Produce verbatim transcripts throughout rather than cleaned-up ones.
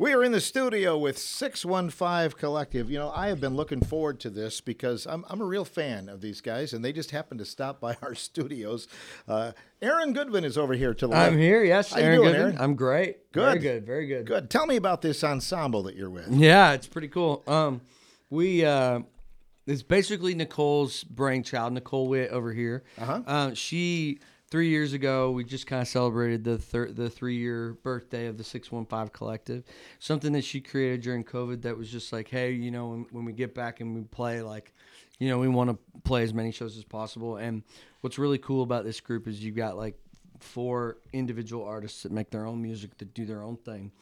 We are in the studio with six one five Collective. You know, I have been looking forward to this because I'm, I'm a real fan of these guys, and they just happened to stop by our studios. Uh, Aaron Goodwin is over here to the left. I'm here, yes. How you Aaron doing, Goodwin. Aaron? I'm great. Good. Very good, very good. Good. Tell me about this ensemble that you're with. Yeah, it's pretty cool. Um, we, uh, it's basically Nicole's brainchild, Nicole Witt over here. Uh-huh. Uh, she... Three years ago, we just kind of celebrated the thir- the three-year birthday of the six one five Collective. Something that she created during COVID that was just like, hey, you know, when, when we get back and we play, like, you know, we want to play as many shows as possible. And what's really cool about this group is you've got, like, four individual artists that make their own music, that do their own thing,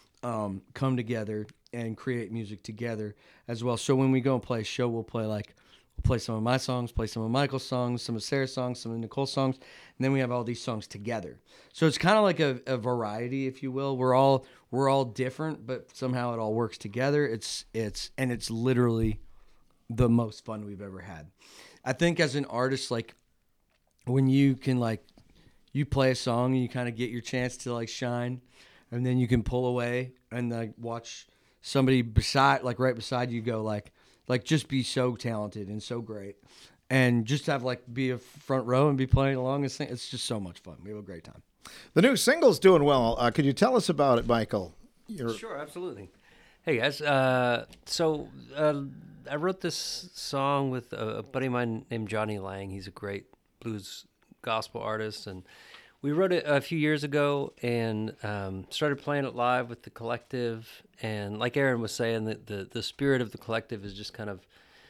um, come together and create music together as well. So when we go and play a show, we'll play, like, play some of my songs, play some of Michael's songs, some of Sarah's songs, some of Nicole's songs, and then we have all these songs together. So it's kind of like a, a variety, if you will. We're all we're all different, but somehow it all works together. It's it's and it's literally the most fun we've ever had. I think as an artist, like when you can like you play a song and you kind of get your chance to like shine, and then you can pull away and like watch somebody beside like right beside you go like. Like, just be so talented and so great. And just have, like, be a front row and be playing along and sing. It's just so much fun. We have a great time. The new single's doing well. Uh, could you tell us about it, Michael? You're... Sure, absolutely. Hey, guys. Uh, so uh, I wrote this song with a, a buddy of mine named Johnny Lang. He's a great blues gospel artist. And we wrote it a few years ago and um, started playing it live with the Collective. And like Aaron was saying, the, the, the spirit of the Collective is just kind of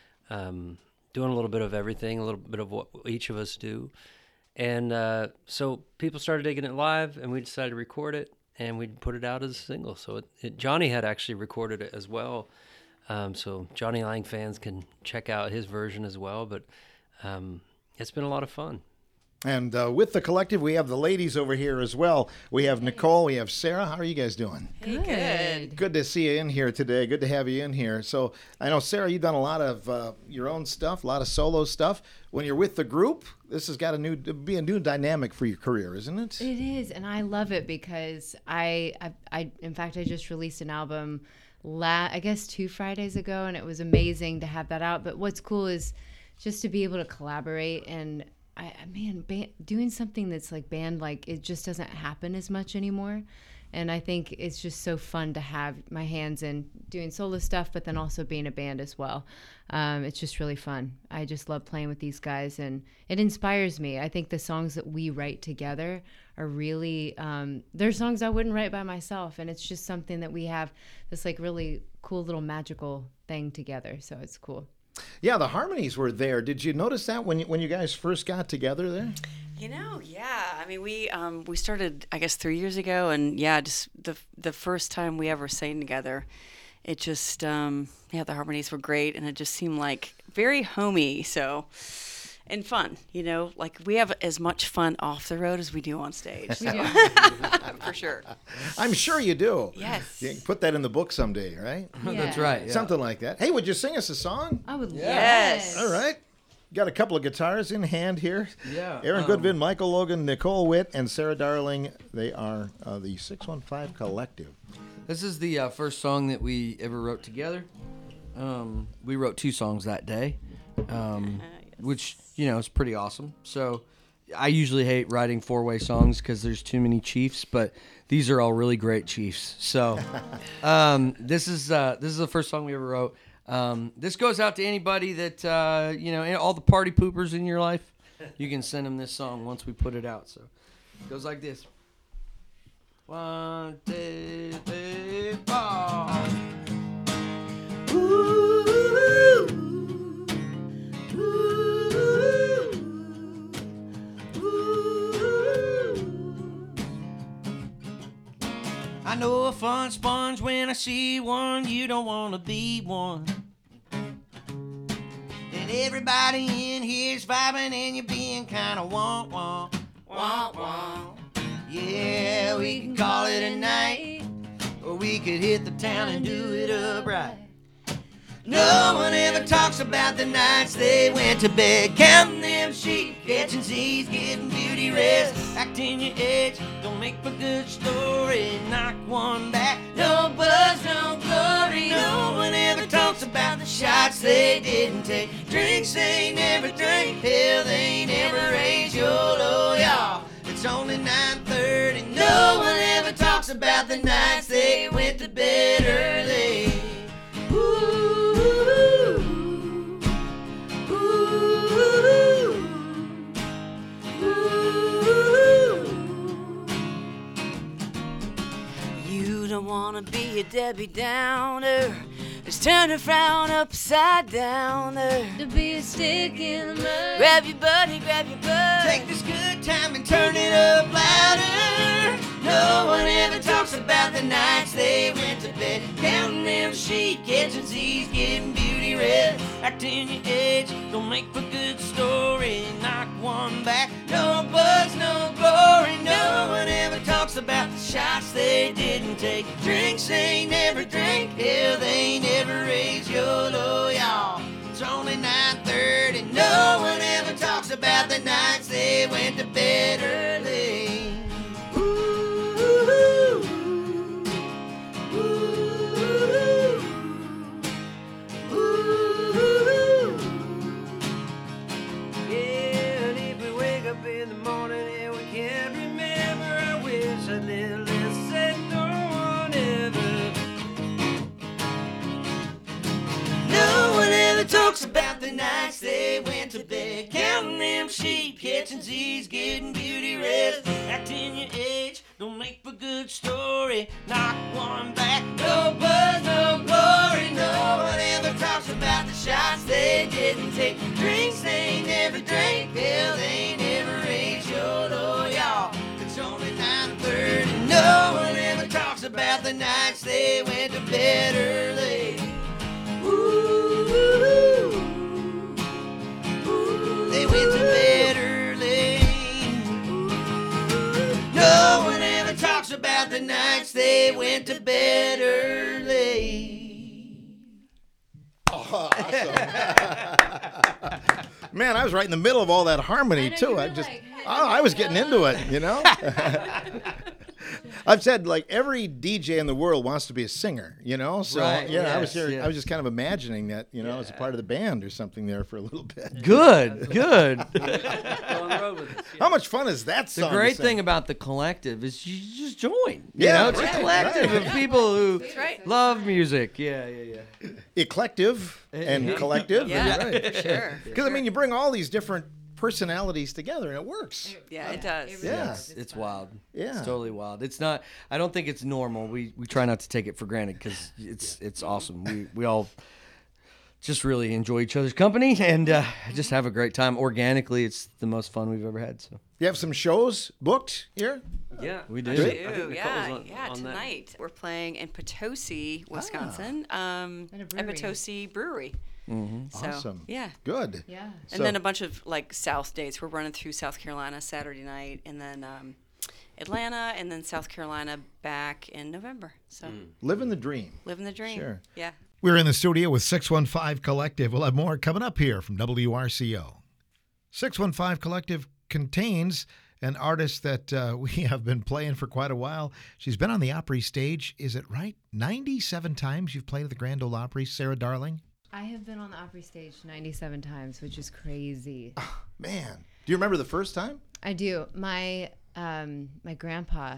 um, doing a little bit of everything, a little bit of what each of us do. And uh, so people started digging it live, and we decided to record it, and we put it out as a single. So it, it, Johnny had actually recorded it as well. Um, so Johnny Lang fans can check out his version as well. But um, it's been a lot of fun. And uh, with the Collective, we have the ladies over here as well. We have Nicole, we have Sarah. How are you guys doing? Hey, good. Good to see you in here today. Good to have you in here. So I know, Sarah, you've done a lot of uh, your own stuff, a lot of solo stuff. When you're with the group, this has got a new be a new dynamic for your career, isn't it? It is, and I love it because I, I, I in fact, I just released an album, la- I guess two Fridays ago, and it was amazing to have that out. But what's cool is just to be able to collaborate and. I, man, band, doing something that's like band, like it just doesn't happen as much anymore. And I think it's just so fun to have my hands in doing solo stuff, but then also being a band as well. Um, it's just really fun. I just love playing with these guys, and it inspires me. I think the songs that we write together are really, um, they're songs I wouldn't write by myself. And it's just something that we have this like really cool little magical thing together. So it's cool. Yeah, the harmonies were there. Did you notice that when you, when you guys first got together there? You know, yeah. I mean, we um, we started, I guess, three years ago, and yeah, just the the first time we ever sang together, it just um, yeah, the harmonies were great, and it just seemed like very homey. So. And fun, you know, like we have as much fun off the road as we do on stage. So. For sure. I'm sure you do. Yes. You can put that in the book someday, right? Yeah. That's right. Yeah. Something like that. Hey, would you sing us a song? I would Yes. love it. All right. Got a couple of guitars in hand here. Yeah. Aaron um, Goodwin, Michael Logan, Nicole Witt, and Sarah Darling. They are uh, the six one five Collective. This is the uh, first song that we ever wrote together. Um, we wrote two songs that day, um, which, you know, is pretty awesome. So I usually hate writing four-way songs because there's too many chiefs, but these are all really great chiefs. So um, this is uh, this is the first song we ever wrote. Um, this goes out to anybody that, uh, you know, all the party poopers in your life. You can send them this song once we put it out. So it goes like this. One, two, three, four. Ooh, ooh, ooh. I know a fun sponge when I see one. You don't want to be one. And everybody in here's vibing and you're being kind of womp womp. Womp womp. Yeah, we can call it a night. Or we could hit the town and do it upright. No one ever talks about the nights they went to bed, counting them sheep, catching Z's, getting beauty rest, acting your age, don't make for good story, knock one back, nobody take drinks they never drink. Hell, they never raise YOLO, y'all. It's only nine thirty. No one ever talks about the nights they went to bed early. Ooh, ooh, ooh, ooh. You don't wanna be a Debbie Downer. Just turn a frown upside down there. To be a stick in the mud. Grab your buddy, grab your bud. Take this good time and turn it up louder. No one ever talks about the nights they went to bed, counting them sheep, catching Z's, getting beauty red. Acting your age, don't make for good story. Knock one back, no buzz, no glory. No one ever talks about the shots they didn't take, drinks they never drink. Hell, they never raise YOLO, y'all. It's only nine thirty. No one ever talks about the nights they went to bed early. Ooh, ooh, ooh, ooh. Yeah, and if we wake up in the morning and we can't remember, I wish a little less said no one ever. No one ever talks about the nights they went to bed, counting them sheep, catching Z's, getting beauty rest. Acting your age, don't make for good story. Knock one back, no buzz, no glory. No one ever talks about the shots they didn't take, drinks they never drank. Hell, they never raised YOLO, y'all. It's only nine thirty. No one ever talks about the nights they went to bed early. Ooh, ooh, they went to bed early. No one ever talks about the nights they went to bed early. Oh, awesome. Man, I was right in the middle of all that harmony, I know, too. you I were just, like, oh, I was getting into it, you know? I've said, like, every D J in the world wants to be a singer, you know? So, Right, yeah, I was yes, here, yes. I was just kind of imagining that, you know, as a Yeah. part of the band or something there for a little bit. Good, good. Go on the road with us. How much fun is that The song? to great sing? thing about the collective is you just join. You Yeah, know, it's right, a collective right. of people who right. love music. Yeah, yeah, yeah. Eclective and Yeah. collective. Yeah, Right. for sure. Because, I mean, you bring all these different personalities together and it works. Yeah, it does. really Yeah. does. It's, it's wild. Yeah. It's totally wild. It's not. I don't think it's normal. We we try not to take it for granted because it's it's awesome. We we all just really enjoy each other's company and uh, just have a great time. Organically, it's the most fun we've ever had. So You have some shows booked here? Yeah, We do. actually, We I do, think Nicole's yeah, on- yeah. on that. Tonight we're playing in Potosi, Wisconsin, um, At a at brewery. Potosi Brewery. So, Awesome. Yeah, Good. Yeah. and So- then a bunch of like South dates. We're running through South Carolina Saturday night, and then um, Atlanta, and then South Carolina back in November. So Living the dream. living the dream. Sure. Yeah. We're in the studio with six one five Collective. We'll have more coming up here from W R C O. six one five Collective contains an artist that uh, we have been playing for quite a while. She's been on the Opry stage, is it right? ninety-seven times you've played at the Grand Ole Opry, Sarah Darling? I have been on the Opry stage ninety-seven times, which is crazy. Man. Do you remember the first time? I do. My um, my grandpa,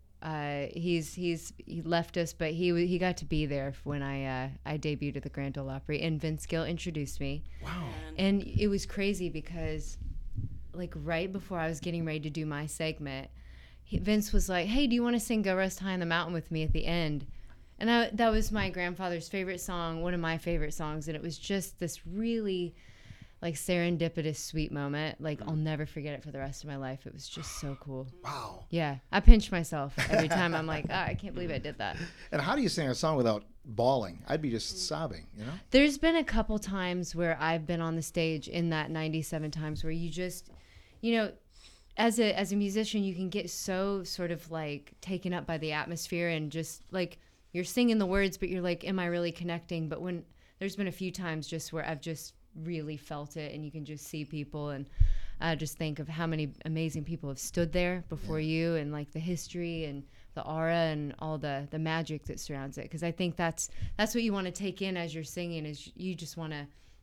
uh, he's he's he left us, but he w- he got to be there when I uh, I debuted at the Grand Ole Opry, and Vince Gill introduced me. Wow. And it was crazy because, like, right before I was getting ready to do my segment, he, Vince was like, "Hey, do you want to sing Go Rest High on the Mountain with me at the end?" And I, that was my grandfather's favorite song, one of my favorite songs. And it was just this really, like, serendipitous, sweet moment. Like, I'll never forget it for the rest of my life. It was just so cool. Wow. Yeah. I pinch myself every time. I'm like, oh, I can't believe I did that. And how do you sing a song without bawling? I'd be just sobbing, you know? There's been a couple times where I've been on the stage in that ninety-seven times where you just, you know, as a as a musician, you can get so sort of like taken up by the atmosphere and just like you're singing the words, but you're like, am I really connecting? But when there's been a few times just where I've just really felt it, and you can just see people, and I just think of how many amazing people have stood there before you, and like the history and the aura and all the the magic that surrounds it. Because I think that's that's what you want to take in as you're singing, is you just want to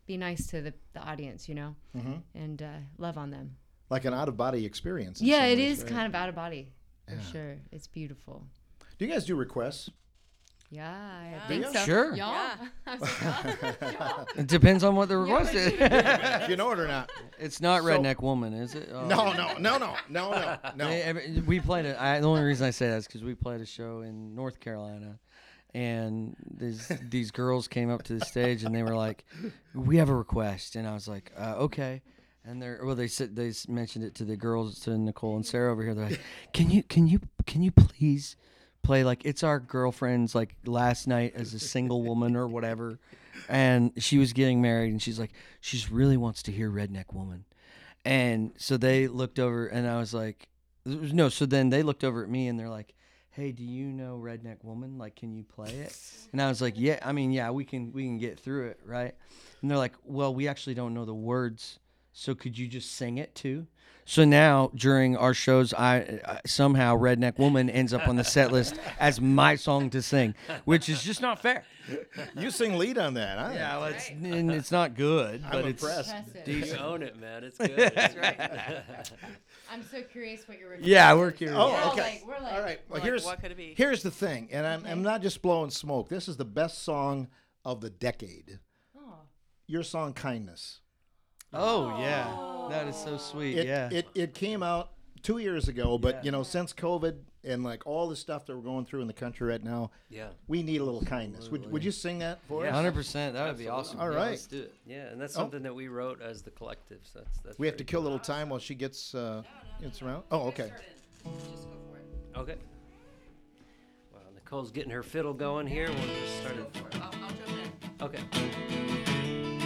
be nice to the, the audience, you know, Mm-hmm. and uh, love on them. Like an out of body experience. in Yeah, some it ways, is right? kind of out of body for Yeah. sure. It's beautiful. Do you guys do requests? Yeah, I Yeah. think Yeah. so. Sure. Y'all? Yeah. I was like, y'all? It depends on what the request is. If you know it or not. It's not So- Redneck Woman, is it? Oh. No, no, no, no, no, no, no. They- every- We played it. I, the only reason I say that is because we played a show in North Carolina, and these these girls came up to the stage and they were like, "We have a request," and I was like, uh, "Okay." And they're well, they said they s- mentioned it to the girls, to Nicole and Sarah over here. They're like, "Can you can you can you please play like it's our girlfriend's like last night as a single woman or whatever?" And she was getting married, and she's like, she really wants to hear Redneck Woman. And so they looked over, and I was like, no. So then they looked over at me, and they're like, "Hey, do you know Redneck Woman? Like, can you play it?" And I was like, "Yeah, I mean, yeah, we can, we can get through it, right?" And they're like, "Well, we actually don't know the words, so could you just sing it too?" So now during our shows, I, I somehow Redneck Woman ends up on the set list as my song to sing, which is just not fair. You sing lead on that, huh? Yeah, well, it's, and it's not good, I'm but it's impressed. Impressive. You own it, man. It's good. That's right. I'm so curious what your yeah, we're curious. Oh, We're all okay. like- we're like- All right. We're Well, like, here's what could it be? here's the thing, and I'm I'm not just blowing smoke. This is the best song of the decade. Oh. Your song, "Kindness." Oh yeah, that is so sweet. It yeah, it it came out two years ago, but Yeah. you know, since COVID and like all the stuff that we're going through in the country right now, Yeah. we need a little kindness. Would would you sing that for Yeah. us? hundred percent. That would be awesome. All Yeah, right. let's do it. Yeah, and that's Oh. something that we wrote as the collective. So that's that's. We have to pretty kill a little time while she gets uh, gets around. Oh, okay. cool. Okay. Well, Nicole's getting her fiddle going here. We'll just start it. Okay.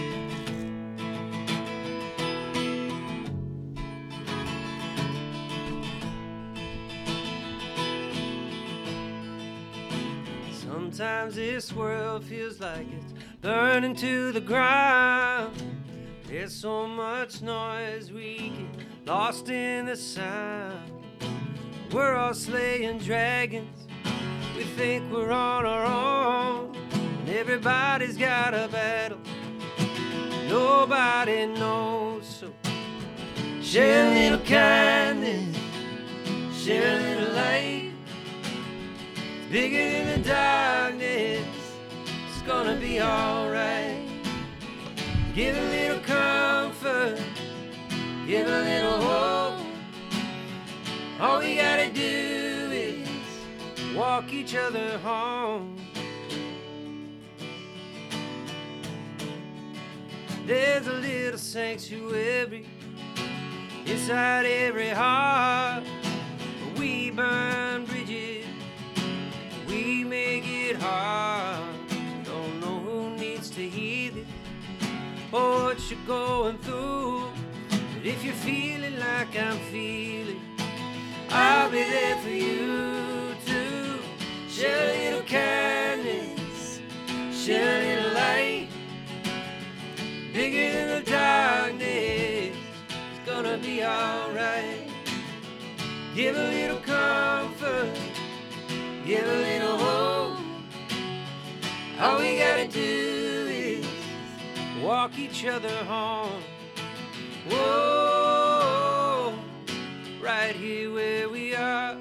Sometimes this world feels like it's burning to the ground. There's so much noise we get lost in the sound. We're all slaying dragons. We think we're on our own. And everybody's got a battle nobody knows. So share a little kindness, share a little light. It's bigger than the darkness. It's gonna be alright. Give a little comfort, give a little hope. All we gotta do is walk each other home. There's a little sanctuary inside every heart. We burn bridges, we make it hard. Don't know who needs to hear this or what you're going through, but if you're feeling like I'm feeling, I'll be there for you too. Share a little kindness, share a little light. Bigger than the darkness, it's gonna be alright. Give a little comfort, give a little hope. All we gotta do is walk each other home. Whoa, right here where we are.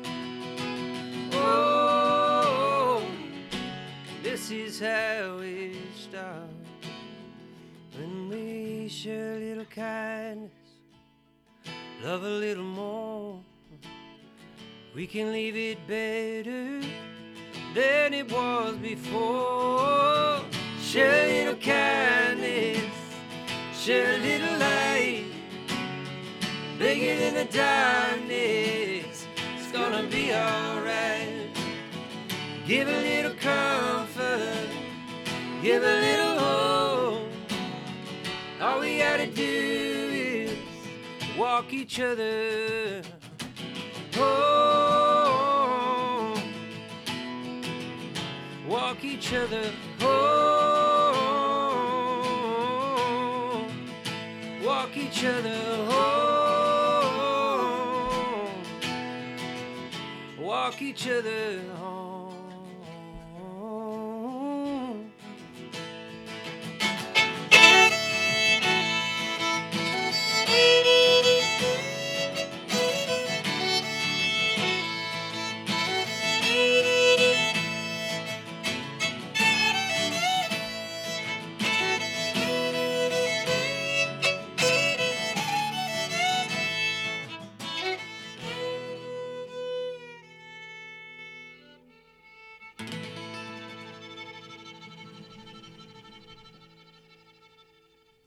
Whoa, this is how it starts. When we share a little kindness, love a little more, we can leave it better than it was before. Share a little kindness, share a little light. Bigger than the darkness, it's gonna be alright. Give a little comfort, give a little hope. All we gotta do is walk each other home. Walk each other home. Walk each other home. Walk each other home.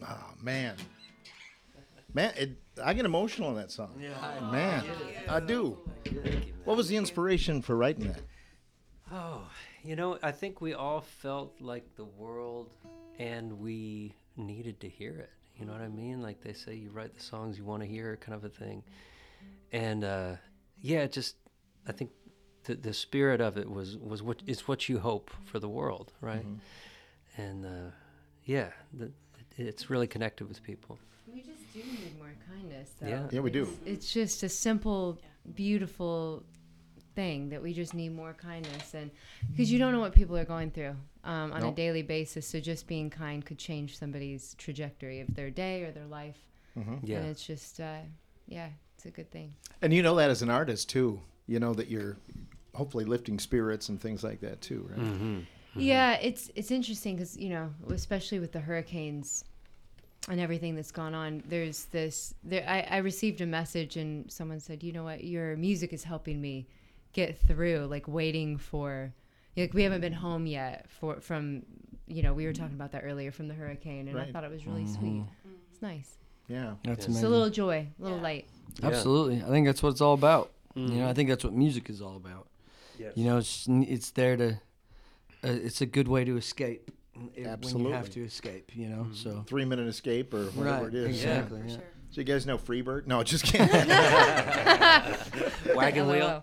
Oh man, man, it, I get emotional in that song. Yeah, man, I do. What was the inspiration for writing that? Oh, you know, I think we all felt like the world and we needed to hear it. You know what I mean? Like they say, you write the songs you want to hear, kind of a thing. And uh, yeah, it just I think the the spirit of it was was what it's what you hope for the world, right? Mm-hmm. And uh, yeah, the, it's really connected with people. We just do need more kindness, though. Yeah. Yeah, we do. It's, it's just a simple, beautiful thing that we just need more kindness, and because you don't know what people are going through um, on Nope. a daily basis, so just being kind could change somebody's trajectory of their day or their life. Yeah. And it's just, uh, yeah, it's a good thing. And you know that as an artist too. You know that you're hopefully lifting spirits and things like that too, right? Mm-hmm. Yeah, it's it's interesting because, you know, especially with the hurricanes and everything that's gone on, there's this. There, I, I received a message and someone said, you know what, your music is helping me get through, like waiting for, like we haven't been home yet for from, you know, we were talking about that earlier from the hurricane, and Right. I thought it was really sweet. It's nice. Yeah. That's Yes. amazing. It's a little joy, a little light. Yeah. Absolutely. I think that's what it's all about. Mm-hmm. You know, I think that's what music is all about. Yes. You know, it's it's there to, uh, it's a good way to escape if- when you have Absolutely. to escape. You know, so Three minute escape or whatever right, it is. exactly. For yeah. sure. So you guys know Freebird? No, just kidding. Wagon wheel.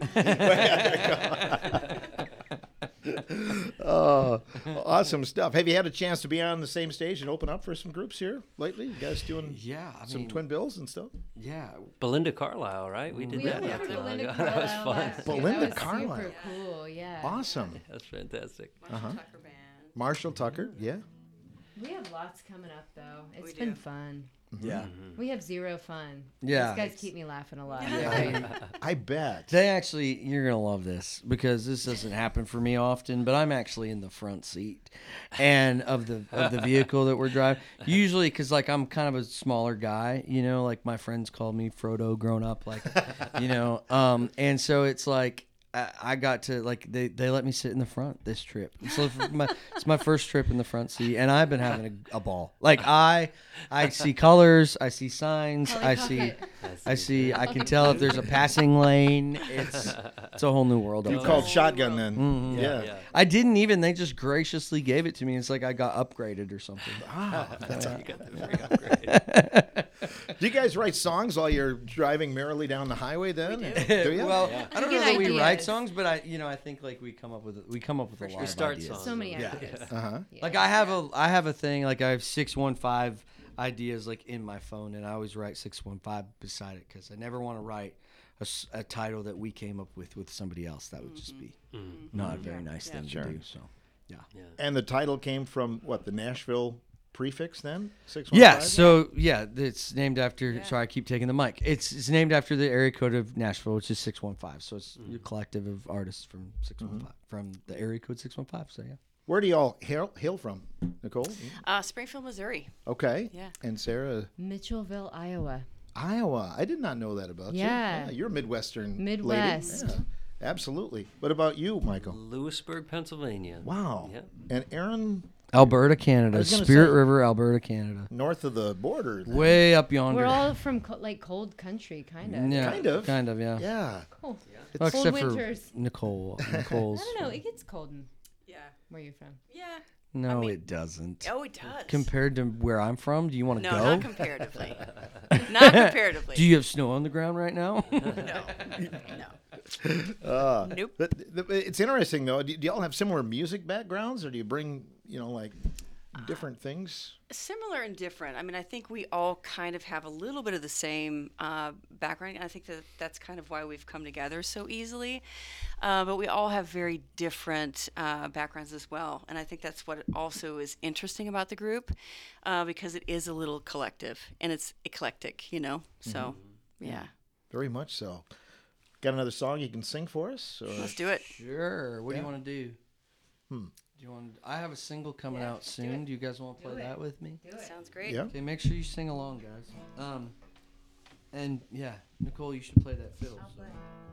Oh, awesome stuff. Have you had a chance to be on the same stage and open up for some groups here lately? You guys doing Yeah, I some mean, twin bills and stuff? yeah. Belinda Carlisle, right? We did We that. opened not for too long Belinda ago. That was Carlisle fun. last year. Belinda That was Carlisle. super cool, yeah. Awesome. That's fantastic. Marshall Uh-huh. Tucker Band. Marshall Tucker, yeah. We have lots coming up, though. It's We been do. fun. Yeah. We have zero fun. Yeah. These guys keep me laughing a lot. I bet. They actually, you're gonna love this because this doesn't happen for me often. But I'm actually in the front seat, and of the of the vehicle that we're driving. Usually, because like I'm kind of a smaller guy, you know, like my friends called me Frodo growing up, like, you know, um, and so it's like. I I got to like they, they let me sit in the front this trip. So my, it's my first trip in the front seat, and I've been having a, a ball. Like I I see colors, I see signs, I see I see I can tell if there's a passing lane. It's it's a whole new world. You up called there. shotgun then. Mhm. Yeah. Yeah. I didn't even. They just graciously gave it to me. It's like I got upgraded or something. Ah, that's You got the free upgrade. Do you guys write songs while you're driving merrily down the highway then? Do you? Well, Yeah. I don't We know get that we write ideas. songs, but I, you know, I think like we come up with we come up with a lot We of start ideas. songs. So many Yeah. ideas. Uh-huh. Yeah. Like I have a I have a thing like I have six one five ideas like in my phone, and I always write six one five beside it because I never want to write a, s- a title that we came up with with somebody else. That would just be not a very nice Yeah. thing Sure. to do. So yeah. Yeah. And the title came from what, the Nashville prefix then? six Yeah, one five? so yeah, it's named after. Yeah. Sorry, I keep taking the mic. It's it's named after the area code of Nashville, which is six one five. So it's your collective of artists from six one five from the area code six one five. So yeah. Where do y'all hail, hail from, Nicole? Uh, Springfield, Missouri. Okay. Yeah. And Sarah, Mitchellville, Iowa. Iowa. I did not know that about Yeah. you. You're a Midwestern lady. Midwest. Yeah, absolutely. What about you, Michael? Lewisburg, Pennsylvania. Wow. Yeah. And Aaron, Alberta, I Canada, was gonna Spirit say- River, Alberta, Canada, north of the border. then. way up yonder. We're all from co- like cold country, kind of. yeah, Kind of. kind of, yeah. Yeah. Cool. Well, Cold except for winters. Nicole. I Nicole's. don't know. It gets cold in Yeah. where you're from. Yeah. No, mean- it doesn't. Oh, it does. Compared to where I'm from, do you want to no, go? not comparatively. Not comparatively. Do you have snow on the ground right now? No. No. Uh, Nope. but, th- it's interesting though. Do, do y'all have similar music backgrounds, or do you bring, you know, like different things? Similar and different. I mean, I think we all kind of have a little bit of the same uh, background. And I think that that's kind of why we've come together so easily. Uh, but we all have very different uh, backgrounds as well. And I think that's what also is interesting about the group, uh, because it is a little collective and it's eclectic, you know? So, yeah. Very much so. Got another song you can sing for us? Or? Let's do it. Sure. What Yeah. do you want to do? Hmm. Do you want? I have a single coming out soon. Do you guys want to play that with me? Sounds great. Yeah. Okay, make sure you sing along, guys. Um, and yeah, Nicole, you should play that fill. so.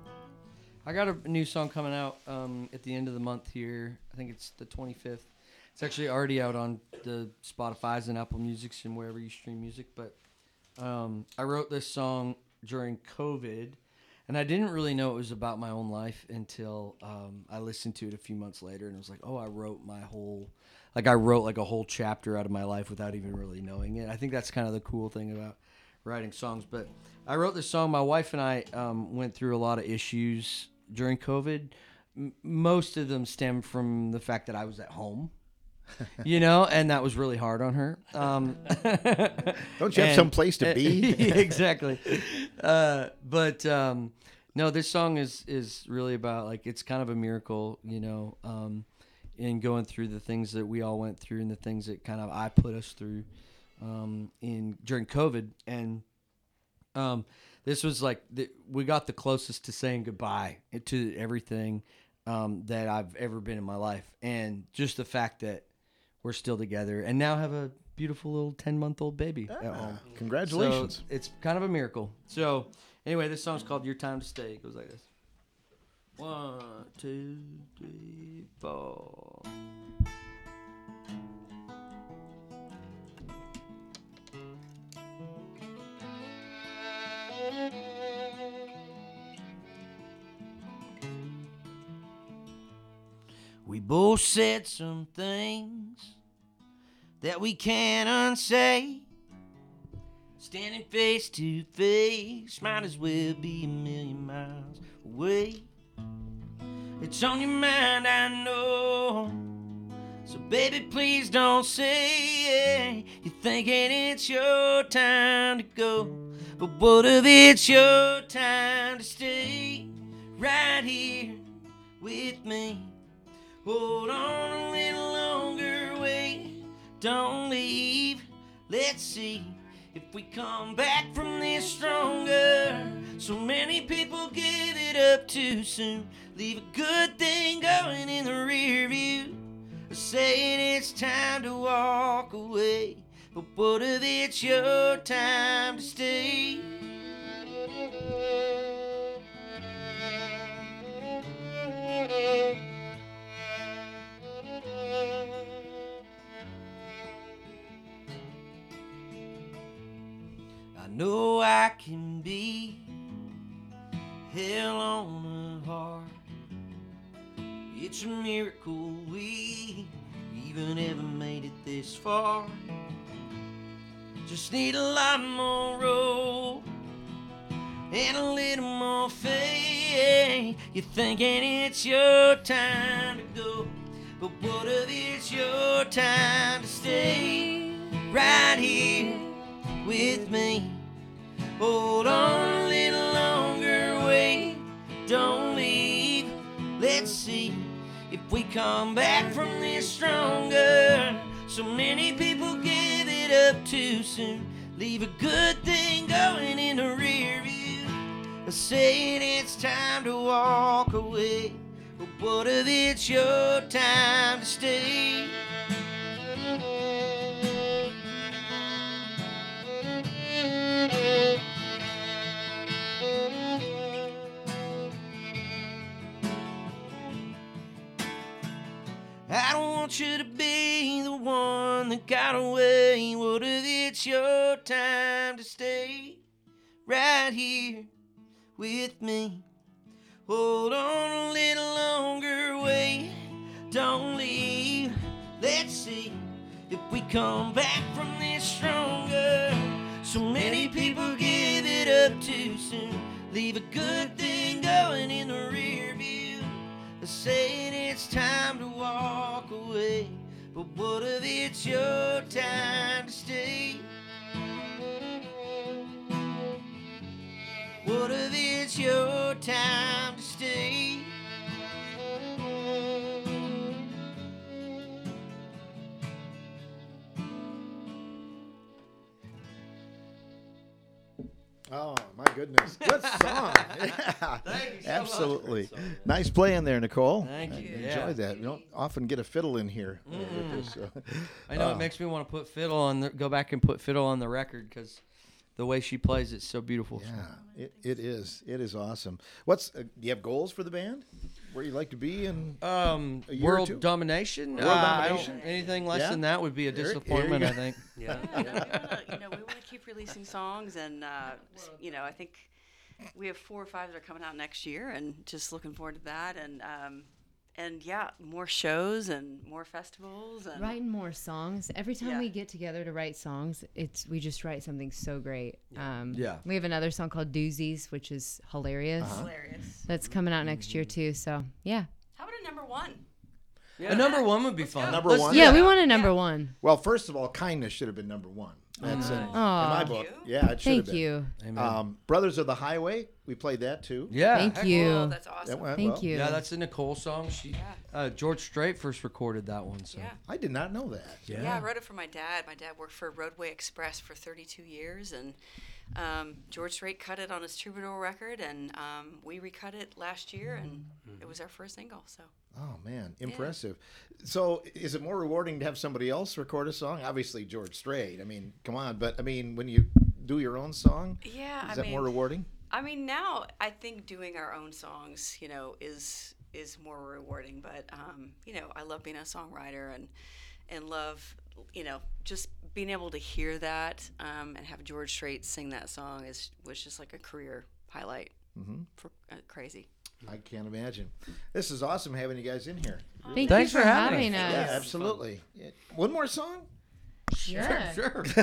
I got a new song coming out um, at the end of the month here. I think it's the twenty-fifth. It's actually already out on the Spotify's and Apple Music's and wherever you stream music. But um, I wrote this song during COVID, and I didn't really know it was about my own life until um, I listened to it a few months later, and it was like, oh, I wrote my whole, like I wrote like a whole chapter out of my life without even really knowing it. I think that's kind of the cool thing about writing songs. But I wrote this song. My wife and I um, went through a lot of issues during COVID. M- most of them stemmed from the fact that I was at home. You know, and that was really hard on her. Um, Don't you have some place to be? Exactly. Uh, but um, no, this song is is really about, like, it's kind of a miracle, you know, um, in going through the things that we all went through and the things that kind of I put us through um, in during COVID. And um, this was like the, we got the closest to saying goodbye to everything um, that I've ever been in my life, and just the fact that we're still together and now have a beautiful little ten-month-old baby Ah, at home. congratulations. So it's kind of a miracle. So anyway, this song's called Your Time to Stay. It goes like this. One, two, three, four. We both said some things that we can't unsay. Standing face to face, might as well be a million miles away. It's on your mind, I know. So baby, please don't say you're thinking it's your time to go. But what if it's your time to stay right here with me? Hold on a little longer, wait, don't leave. Let's see if we come back from this stronger. So many people give it up too soon. Leave a good thing going in the rear view, saying it's time to walk away. But what if it's your time to stay? I know I can be hell on the heart. It's a miracle we even ever made it this far. Just need a lot more road and a little more faith. You're thinking it's your time to go, but what if it's your time to stay right here with me? Hold on a little longer, wait, don't leave. Let's see if we come back from this stronger. So many people give it up too soon. Leave a good thing going in the rear view, saying it's time to walk away. But what if it's your time to stay? I don't want you to be the one that got away. What if it's your time to stay right here with me? Hold on a little longer, wait, don't leave. Let's see if we come back from this stronger. So many people give it up too soon. Leave a good thing going in the rear view, saying it's time to walk away. But what if it's your time to stay? What if it's your time to stay? Oh, my goodness. Good song. Yeah, Thank you so absolutely. much. Nice playing there, Nicole. Thank I you. enjoyed Yeah. that. You don't often get a fiddle in here. uh, with this, so. I know Oh. it makes me want to put fiddle on the, go back and put fiddle on the record because the way she plays it's so beautiful. Yeah, it, it is. It is awesome. What's uh, do you have goals for the band? where you'd like to be in Um, A year or world two? domination. World Uh, I don't- domination? anything less Yeah? than that would be a There- there you disappointment. go. I think. Yeah. Yeah, no, we wanna, you know, we want to keep releasing songs, and uh, s- you know, I think we have four or five that are coming out next year, and just looking forward to that, and um, and yeah, more shows and more festivals, and Writing more songs. Every time Yeah. we get together to write songs, it's we just write something so great. Um, Yeah. We have another song called Doozies, which is hilarious. hilarious. That's coming out next year too. So yeah, How about a number one? A number one would be fun. Number Let's one? do yeah, that. we want a number one. Well, first of all, kindness should have been number one. That's in, in my Aw. book. you. Yeah, it should have Thank been. you. Amen. Um, Brothers of the Highway, we played that too. yeah. Thank heck you. Oh, that's That awesome. went Thank well. you. Yeah, that's a Nicole song. She, uh, George Strait first recorded that one. So. Yeah. I did not know that. Yeah. I wrote it for my dad. My dad worked for Roadway Express for thirty-two years, and um, George Strait cut it on his Troubadour record, and um, we recut it last year, and it was our first single. So Oh man, impressive. So, is it more rewarding to have somebody else record a song? Obviously, George Strait. I mean, come on. But I mean, when you do your own song, yeah, is I that mean, more rewarding? I mean, now I think doing our own songs, you know, is is more rewarding. But um, you know, I love being a songwriter and and love, you know, just being able to hear that um, and have George Strait sing that song is was just like a career highlight. Mm-hmm. For uh, crazy. I can't imagine. This is awesome having you guys in here. Thank Thanks you for for having having us. us. Yeah, absolutely. Yeah. One more song? Yeah. Sure. You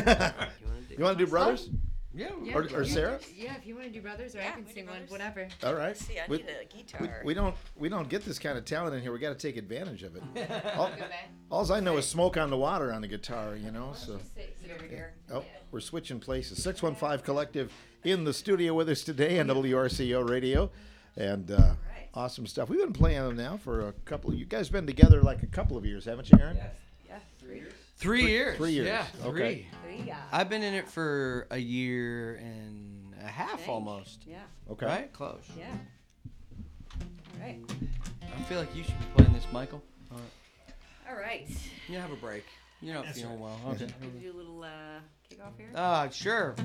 want to do Brothers? Yeah. Or, or Sarah? Yeah, if you want to do brothers, or Yeah, I can we do sing one, brothers. whatever. All right. Let's see, I We- need a We, guitar. we don't we don't get this kind of talent in here. We got to take advantage of it. All, alls I know is smoke on the water on the guitar, you know. So Sit over here. oh, we're switching places. six one five Collective in the studio with us today on W R C O Radio, and uh, awesome stuff. We've been playing them now for a couple. Of, you guys been together like a couple of years, haven't you, Aaron? Yeah, three years. Three years. three years. Yeah. Okay. Three. Three, yeah. I've been in it for a year and a half Dang. almost. Yeah, Okay. Right? Close. yeah. All right. I feel like you should be playing this, Michael. All right. All right. You have a break. You're not feeling well. Okay. Can we do a little uh, kickoff here? Ah, sure.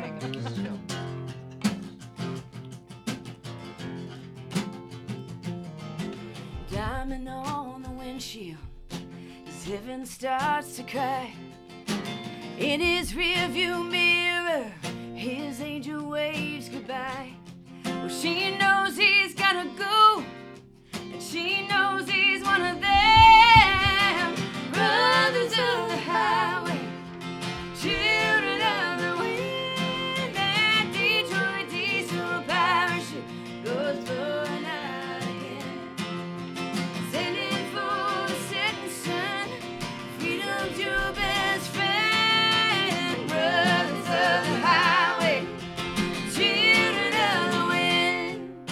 Diamond on the windshield as heaven starts to cry. In his rearview mirror, his angel waves goodbye. Well, she knows he's gotta go, and she knows he's one of them. Brothers of the highway, children of the wind. That Detroit diesel parachute goes blowing out again. Sailing for the setting sun, freedom's your best friend. Brothers of the highway, children of the wind.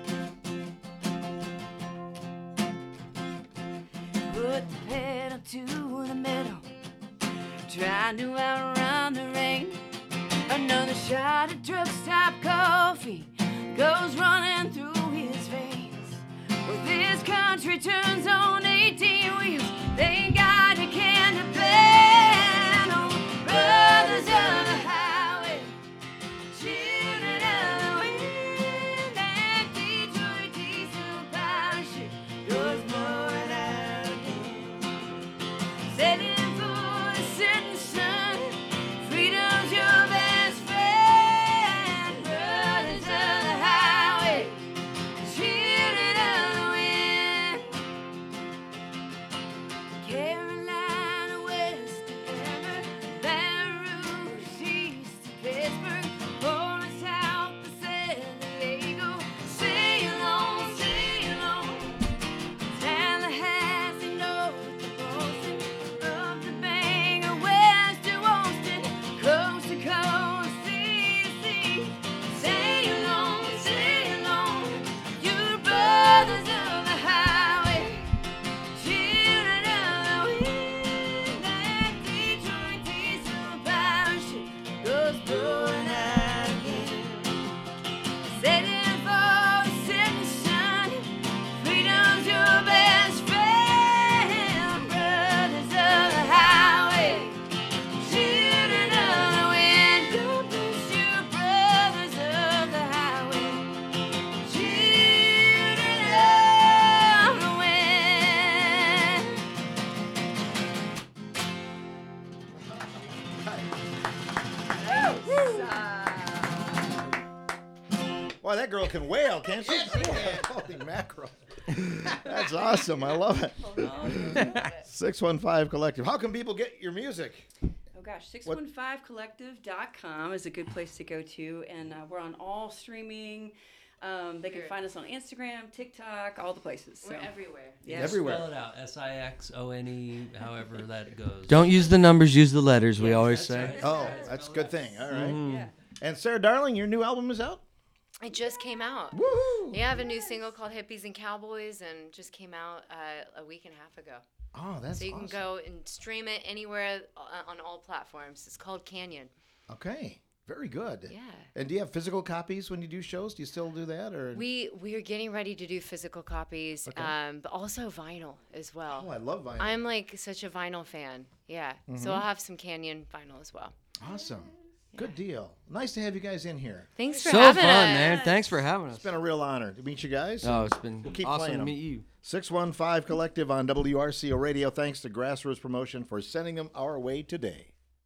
Put the pedal to the metal, trying to outrun the rain. Another shot of truck stop coffee goes running through his veins. Well, this country turns on eighteen wheels. Thank God you can depend on brothers of the highway, children of the wind. That Detroit diesel parachute goes blowing out again. Sailing for the setting sun, freedom's your best friend. Brothers of the highway, children of the wind. Carolina west to Denver, Baton Rouge east to Pittsburgh, Florida south to San Diego. Sail on, sail on, Tallahassee north to Boston, up the Bangor west to Austin, coast to coast, sea to sea. Sail on, sail on, you brothers of the highway, children of the wind. Boy, that girl can wail, can't she? Holy mackerel. That's awesome. I love it. six one five Collective. How can people get your music? Oh gosh, six one five collective dot com is a good place to go to, and uh, we're on all streaming. Um, they can find us on Instagram, TikTok, all the places. So. We're everywhere. Yeah. Everywhere. Spell it out. S I X O N E, however that goes. Don't use the numbers, use the letters. We always That's say. right. Oh, that's a good thing. All right. Yeah. And Sarah Darling, your new album is out? It just came out. Woohoo! Yeah, I have a new single called Hippies and Cowboys, and just came out uh, a week and a half ago. Oh, that's So you awesome. can go and stream it anywhere uh, on all platforms. It's called Canyon. Okay. Very good. Yeah. And do you have physical copies when you do shows? Do you still do that, or? We we are getting ready to do physical copies, Okay. um, but also vinyl as well. Oh, I love vinyl. I'm like such a vinyl fan. Yeah. So I'll have some Canyon vinyl as well. Awesome. Good deal. Nice to have you guys in here. Thanks for So having fun, us. man. Thanks for having us. It's been a real honor to meet you guys. Oh, it's been We'll keep awesome playing to 'em. meet you. six one five Collective on W R C O Radio. Thanks to Grassroots Promotion for sending them our way today.